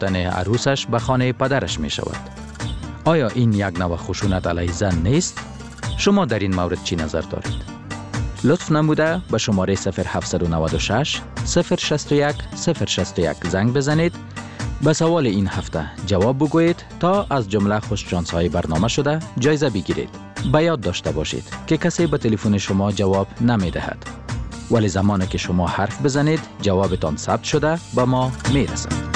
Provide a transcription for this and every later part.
رفتن عروسش به خانه پدرش می شود. آیا این یک نوع خشونت علیه زن نیست؟ شما در این مورد چی نظر دارید؟ لطف نموده به شماره 0796 061 061 زنگ بزنید. به سوال این هفته جواب بگویید تا از جمله خوششانس‌های برنامه شده جایزه بگیرید. به یاد داشته باشید که کسی به تلفن شما جواب نمی دهد. ولی زمانی که شما حرف بزنید جوابتان ثبت شده به ما می رسد.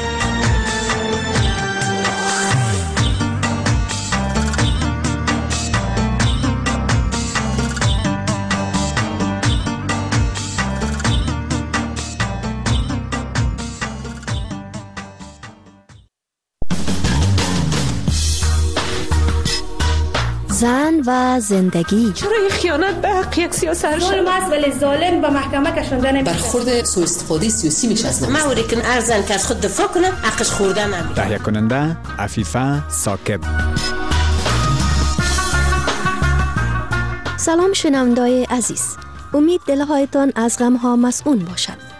زن و زندگی. چرا این خیانت به حق یک سیاست ظلم است ولی ظالم به محکمه کشانده نمیشه. برخورد سوء استفاده سیاسی میشه از ما اوری که ارزن که از خود دفاع کنه حقش خورده نمیشه. تهیه کننده عفیفه ثاقب. سلام شنوندای عزیز، امید دلهایتان از غمها مسئول باشد.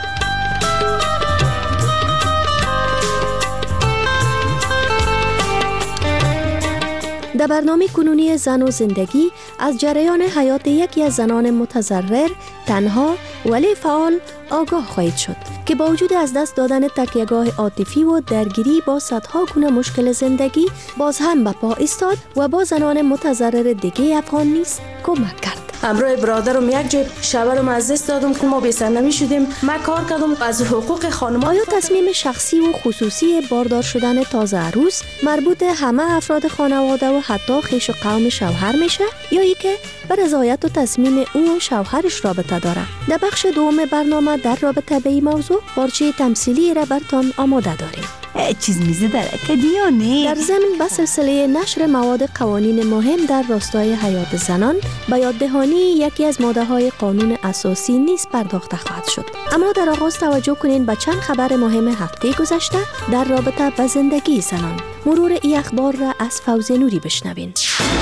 در برنامه کنونی زن و زندگی از جریان حیات یکی از زنان متضرر، تنها ولی فعال آگاه خواهید شد که با وجود از دست دادن تکیهگاه عاطفی و درگیری با صدها گونه مشکل زندگی باز هم به پا ایستاد و با زنان متضرر دیگه افغان نیز کمک کرد. همراه برادرم یک جای شوهرم از دست دادم که ما بی‌سرنمی شدیم. من کار کردم از حقوق خانم. آیا تصمیم شخصی و خصوصی باردار شدن تازه عروس مربوط همه افراد خانواده و حتی خویش و قوم شوهر میشه یا ای که به رضایت و تصمیم او و شوهرش رابطه داره؟ در بخش دوم برنامه در رابطه به این موضوع بارچه تمثیلی را برتان آماده داریم. چیز میزه داره کدی یا نه؟ در ضمن به سلسله نشر مواد قوانین مهم در راستای حیات زنان به یاددهانی یکی از ماده‌های قانون اساسی نیز پرداخته خواهد شد. اما در آغاز توجه کنین به چند خبر مهم هفته گذشته در رابطه با زندگی زنان. مرور این اخبار را از فوزیه نوری بشنوین.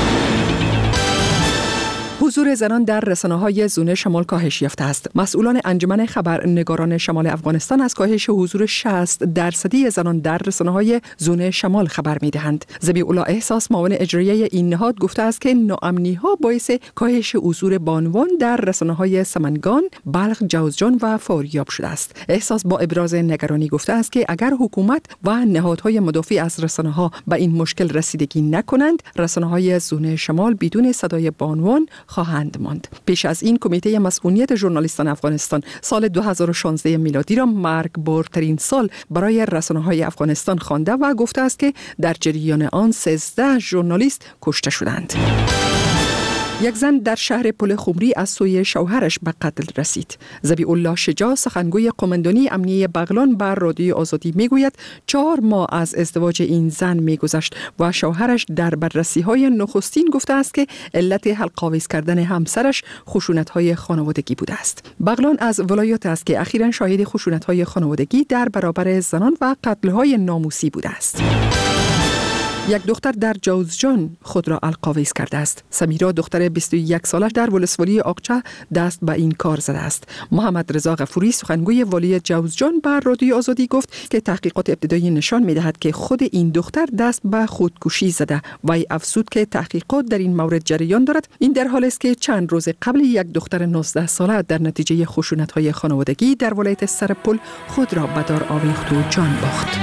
حضور زنان در رسانه‌های زون شمال کاهش یافته است. مسئولان انجمن خبرنگاران شمال افغانستان از کاهش حضور 60% زنان در رسانه‌های زون شمال خبر می‌دهند. ذبیح‌الله احساس معاون اجرایی این نهاد گفته است که ناامنی‌ها باعث کاهش حضور بانوان در رسانه‌های سمنگان، بلخ، جوزجان و فاریاب شده است. احساس با ابراز نگرانی گفته است که اگر حکومت و نهادهای مدافع از رسانه‌ها به این مشکل رسیدگی نکنند، رسانه‌های زون شمال بدون صدای بانوان خواهند ماند. پیش از این کمیته مسئولیت ژورنالیستان افغانستان سال 2016 میلادی را مرگبارترین سال برای رسانه‌های افغانستان خوانده و گفته است که در جریان آن 13 ژورنالیست کشته شدند. یک زن در شهر پل خمری از سوی شوهرش به قتل رسید. ذبیح‌الله شجاع سخنگوی قماندانی امنیه بغلان بر رادیوی آزادی میگوید 4 ماه از ازدواج این زن میگذشت و شوهرش در بررسی‌های نخستین گفته است که علت حلق‌آویز کردن همسرش خشونت‌های خانوادگی بوده است. بغلان از ولایات است که اخیراً شاهد خشونت‌های خانوادگی در برابر زنان و قتل‌های ناموسی بوده است. یک دختر در جوزجان خود را القاویز کرده است. سمیرا دختر 21 سالش در ولسوالی آقچه دست به این کار زده است. محمد رضا غفوری سخنگوی والی جوزجان بر رادیوی آزادی گفت که تحقیقات ابتدایی نشان می‌دهد که خود این دختر دست به خودکشی زده و افزود که تحقیقات در این مورد جریان دارد. این در حالی است که چند روز قبل یک دختر 19 ساله در نتیجه خشونت‌های خانوادگی در ولایت سرپل خود را به دار آویخت و جان باخت.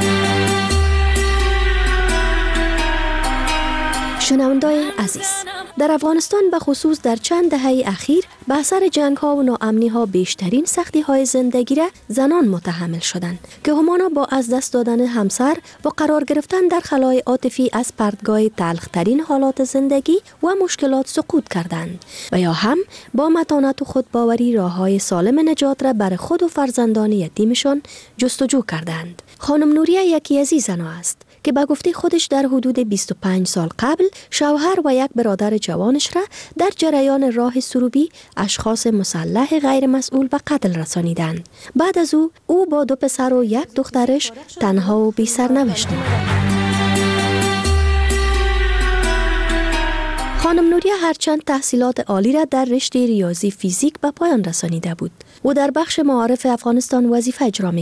شنوندای عزیز، در افغانستان به خصوص در چند دهه اخیر به اثر جنگ‌ها و ناامنی‌ها بیشترین سختی‌های زندگی را زنان متحمل شدند که همانا با از دست دادن همسر و قرار گرفتن در خلای عاطفی از پرتگاه تلخ‌ترین حالات زندگی و مشکلات سقوط کردند و یا هم با متانت و خودباوری راه‌های سالم نجات را برای خود و فرزندان یتیمشان جستجو کردند. خانم نوریه یکی از این زن‌ها است که به گفته خودش در حدود 25 سال قبل شوهر و یک برادر جوانش را در جریان راه سروبی اشخاص مسلح غیر مسئول به قتل رسانیدند. بعد از او با 2 پسر و 1 دخترش تنها و بی سرنوشت ماند. خانم نوریه هرچند تحصیلات عالی را در رشته ریاضی فیزیک به پایان رسانیده بود و در بخش معارف افغانستان وظیفه اجرا می‌کرد،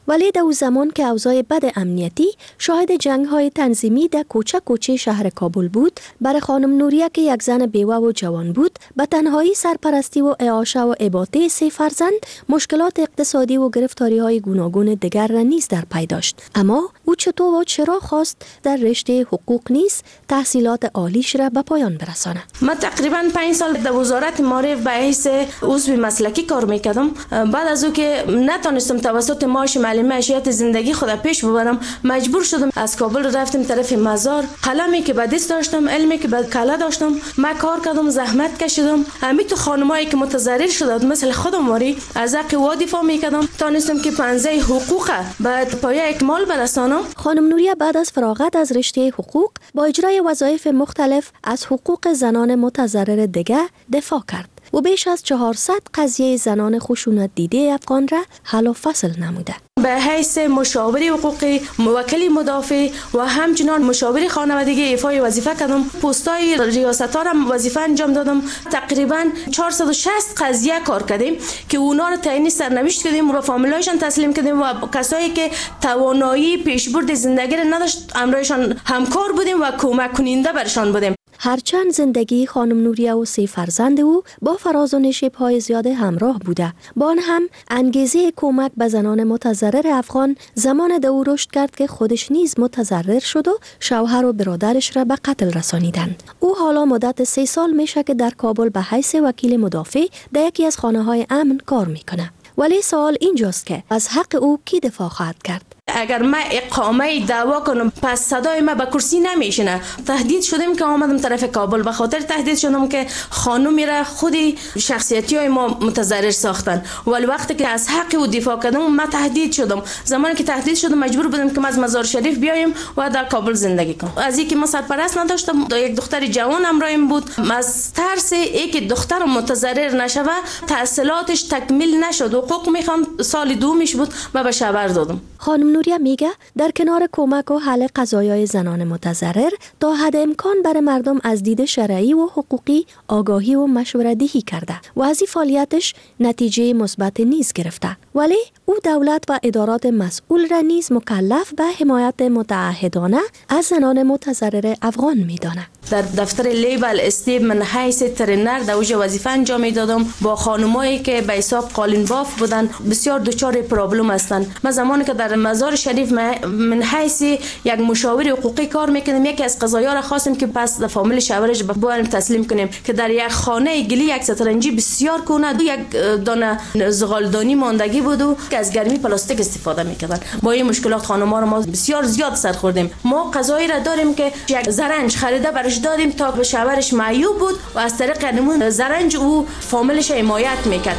ولی در او زمان که اوضاع بد امنیتی شاهد جنگ‌های تنظیمی در کوچه شهر کابل بود، برای خانم نوریه که یک زن بیوه و جوان بود، به تنهایی سرپرستی و اعاشه و اباطه 3 فرزند، مشکلات اقتصادی و گرفتاری‌های گوناگون دیگر را نیز در پی داشت. اما او چطور و چرا خواست در رشته حقوق نیز تحصیلات عالیش را به پایان برسانه؟ من تقریبا 5 سال در وزارت معارف به حیث عضو مسلکی کار میکردم. بعد از او که نتونستم توسط معاش معیشت زندگی خود پیش ببرم، مجبور شدم از کابل رفتم طرف مزار. قلمی که به دست داشتم، علمی که به کله داشتم، من کار کردم، زحمت کشیدم. همین تو خانمایی که متضرر شدند مثل خودم واری از حق و دفاع میکردم، تونستم که 15 حقوق به پایه اکمال برسانم. خانم نوریه بعد از فراغت از رشته حقوق با اجرای وظایف مختلف از حقوق زنان متضرر دیگه دفاع کرد و بیش از 400 قضیه زنان خشونت دیده افغان را حل و فصل نموده. به حیث مشاور حقوقی، موکل مدافع و همچنان مشاور خانوادگی ایفای وظیفه کردم. پستای ریاست ها را وظیفه انجام دادم. تقریبا 460 قضیه کار کردیم که اونا رو تعیین سرنوشت کردیم و فامیلایشان تسلیم کردیم و کسایی که توانایی پیشبرد زندگی را نداشت همراهشان همکار بودیم و کمک کننده برشان بودیم. هرچند زندگی خانم نوریه و 3 فرزند او با فراز و نشیب‌های زیاد همراه بوده، با آن هم انگیزه کمک به زنان متضرر افغان زمان در او رشد کرد که خودش نیز متضرر شد و شوهر و برادرش را به قتل رسانیدند. او حالا مدت 3 سال میشه که در کابل به حیث وکیل مدافع در یکی از خانه‌های امن کار میکنه. ولی سوال اینجاست که از حق او کی دفاع خواهد کرد؟ اگر من اقامه دعوا کنم پس صدای من به کرسی نمیشنه. تهدید شدیم که آمدم طرف کابل، به خاطر تهدید شدم که خانومی را خودی شخصیتی های ما متضرر ساختن. ولی وقتی که از حق او دفاع کردم من تهدید شدم. زمانی که تهدید شدم مجبور بودم که از مزار شریف بیایم و در کابل زندگی کنم. از اینکه من سرپرست نداشتم، یک دختر جوان همراهم بود. از ترس اینکه دختر متضرر نشوه تحصیلاتش تکمیل نشد، حقوق میخوام سال دومش بود و به شهر دادم. خانم نوریه میگه در کنار کمک و حل قضایای زنان متضرر تا حد امکان برای مردم از دید شرعی و حقوقی آگاهی و مشوره دهی کرده و از این فعالیتش نتیجه مثبت نیز گرفته. ولی او دولت و ادارات مسئول را نیز مکلف به حمایت متعهدانه از زنان متضرر افغان میدانه. در دفتر لیبل استیب من حیث ترینر در اوج وظیفه انجام میدادم. با خانمایی که به حساب قالین باف بودن بسیار دچار پرابلم هستند. من زمانی که در مزار شریف من حیث یک مشاور حقوقی کار میکنم، یکی از قضایا را خواستم که پس در فامیل شوهرش بریم تسلیم کنیم که در یک خانه گلی یک سترنجی بسیار کنه، یک دانه زغالدانی ماندگی بود و که از گرمی پلاستیک استفاده میکردن. با این مشکلات خانم‌ها رو ما بسیار زیاد سر خوردیم. ما قضایی را داریم که یک زرنج خریده برش دادیم تا به شوهرش معیوب بود و از طریق همون زرنج او فامیلش حمایت میکرد.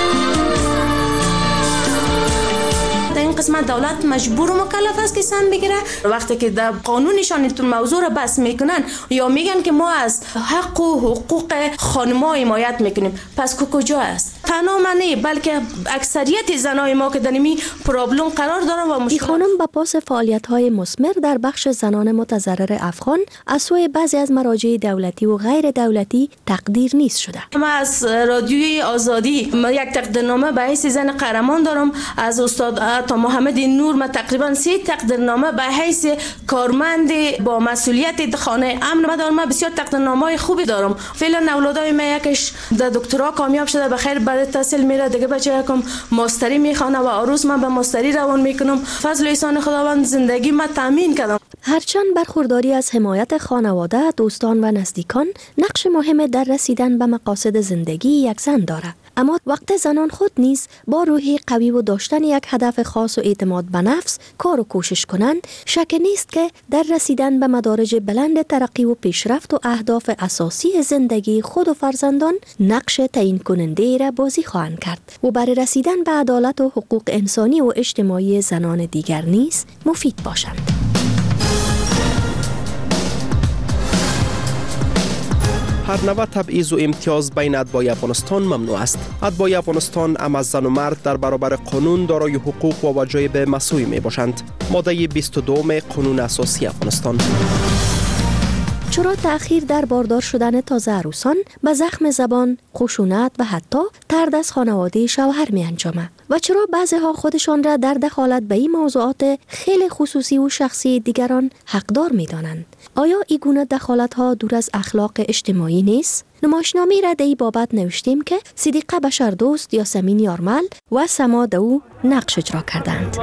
در این قسمت دولت مجبور و مکلف است که سهم بگیره. وقتی که در قانونشان این موضوع را بس میکنن یا میگن که ما از حق و حقوق خانم‌ها حمایت میکنیم، پس کجا است؟ تنها من نه بلکه اکثریت زنای ما که در این پرابلم قرار دارن و این خانم با پاس فعالیت‌های مثمر در بخش زنان متضرر افغان از سوی بعضی از مراجع دولتی و غیر دولتی تقدیر نیست شده. من از رادیوی آزادی یک تقدیرنامه به حیث زن قهرمان دارم. از استاد تا محمد نور من تقریبا 3 تقدیرنامه به حیث کارمند با مسئولیت خانه امن دارم. من بسیار تقدیرنامه‌های خوبی دارم. فعلا اولادای من یکش در دکترا کامیاب شده، بخیر بعد تحصیل میره، دیگه بچه یکم ماستری میخوانه و عروس من به ماستری روان میکنم. فضل و احسان خداوند زندگی من تامین کردم. هرچند برخورداری از حمایت خانواده، دوستان و نزدیکان نقش مهم در رسیدن به مقاصد زندگی یک زن دارد، اما وقت زنان خود نیز با روحی قوی و داشتن یک هدف خاص و اعتماد به نفس کار و کوشش کنند، شک نیست که در رسیدن به مدارج بلند ترقی و پیشرفت و اهداف اساسی زندگی خود و فرزندان نقش تعیین کننده را بازی خواهند کرد و برای رسیدن به عدالت و حقوق انسانی و اجتماعی زنان دیگر نیز مفید باشند. هر نوع تبعیض و امتیاز بین اتباع افغانستان ممنوع است. اتباع افغانستان هم از زن و مرد در برابر قانون دارای حقوق و واجب مساوی می باشند. ماده 22 قانون اساسی افغانستان. چرا تأخیر در باردار شدن تازه عروسان به زخم زبان، خشونت و حتی طرد از خانواده شوهر می انجامه؟ و چرا بعضی ها خودشان را در دخالت به این موضوعات خیلی خصوصی و شخصی دیگران حقدار می دانند؟ آیا این گونه دخالت ها دور از اخلاق اجتماعی نیست؟ نمایشنامه را در این بابت نوشتیم که صدیقه بشردوست، یاسمین یارمل و سما دو نقش اجرا کردند.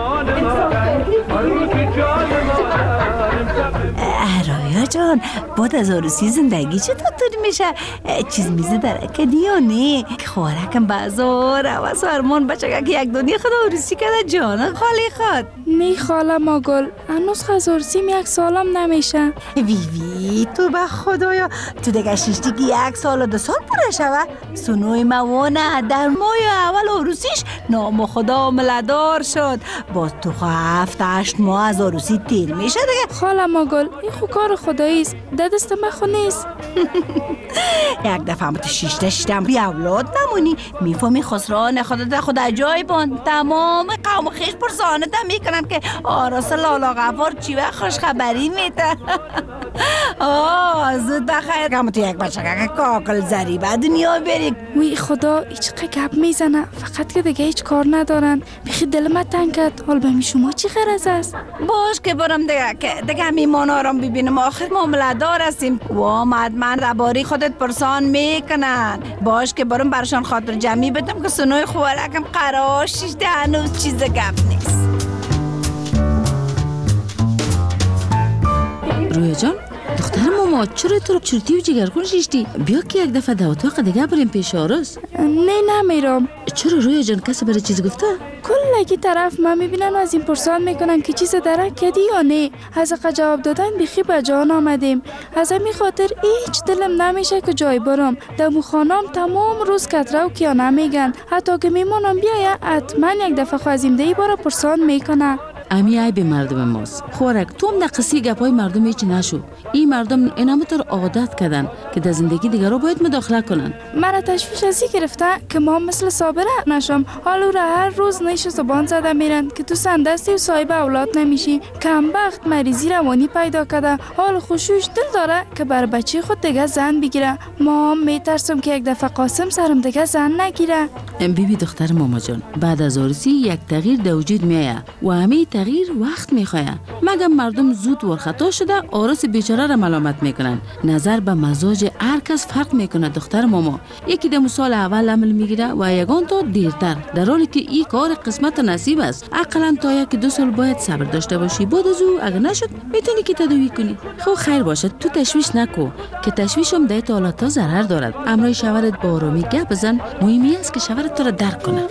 رویا جان، بعد از عروسی زندگی چطور میشه؟ چیز میزه در اکدی یا نه؟ که خوارکم بازار و سرمان بچه که یک دنیا خدا عروسی کرده جان خالی خود. نه خاله ما گل، هنوز عروسیم 1 سالم نمیشه. وی تو به خدایا تو دیگه ششتی که 1 سال و 2 سال پره شوه. سنوی موانه در ماه اول عروسیش نام خدا ملدار شد. باز تو 7-8 ماه از عروسی تیر میشه دیگه. خاله ما گل، این خو کار خداییست، دست من خو نیست. یک دفعه هم تو 6 بی اولاد نمونی میفهمی خسران خدا جای بان. تمام قوم خیش پرسانه تا میکنن که آراس لالا غفار چی وقت خوش خبری میده. زود بخیر که تو یک بچه که کاکل زری به دنیا بری. وی خدا هیچ گپ میزنه، فقط که دیگه هیچ کار ندارن. بخی دل من تنگ کرد. حال به شما چی غرض است؟ باش که برم دیگه میمانا رو ببینم، آخر معامله دار هستیم و مدمن رباری خودت پرسان میکنن. باش که برم برشان خاطر جمعی بدم که سنوی خوارکم قرار شیشته هنوز چیز گپ نیست. رویا جان، دختر ماما چرا تو چرتی و جگرخون شیشتی؟ بیا که یک دفعه دوات دیگه بریم پیش آرس. نه نمیرم. چرا رویا جان، کسی برای چیز گفته؟ کلگی طرف من میبینن و از این پرسان میکنن که چیز داره کدی یا نه. از جواب دادن بخی به جان آمدیم. از همین خاطر هیچ دلم نمیشه که جای برم. دمو خانم تمام روز کتره و کیا نمیگن. حتی که میمونم بیایه حتما یک دفعه خوازیم دی بارا پرسان میکنه. امی عیب مردم ماست. خوارک تو هم نقصی گپای مردم هیچ نشو. این مردم اینامتر عادت کردن که در زندگی دیگران باید مداخله کنن. مرا تشویش ازی گرفته که ما مثل صابره نشم. حالا را هر روز نیش زبان زده میرن که تو سندستی و صاحب اولاد نمیشی. کمبخت مریضی روانی پیدا کرده. حال خوشوش دل داره که بر بچه خود دیگه زن بگیره. ما میترسم که یک دفعه قاسم سرم دیگه زن نگیره. بیبی دختر ماما جان، بعد از عروسی یک تغییر در وجود میایه و همه تغییر وقت میخواه. مگه مردم زود ورخطا شده عروس بیچاره را ملامت میکنن. نظر به مزاج هر کس فرق میکنه دختر ماما. یکی دم سال اول عمل میگیره و یگان تا دیرتر، در حالی که این کار قسمت نصیب است. عقلا تا 1-2 سال باید صبر داشته باشی. بعد از او اگه نشد میتونی که تداوی کنی. خب خیر باشه، تو تشویش نکو که تشویش هم در حالات ضرر دارد. امروز شوهرت با آرامی گپ بزن. مهمی است که شوهرت تو را درک کنه.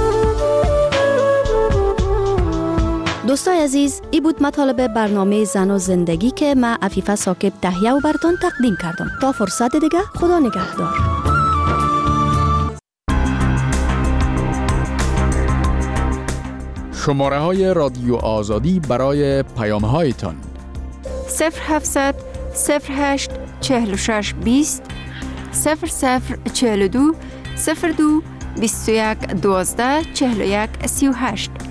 دوستای عزیز، این بود مطالب برنامه زن و زندگی که من عفیفه ثاقب تهیه و براتون تقدیم کردم. تا فرصت دیگه، خدا نگهدار. شماره های رادیو آزادی برای پیام هایتان 0700 08 46 20 0042 02 21 12 41 38.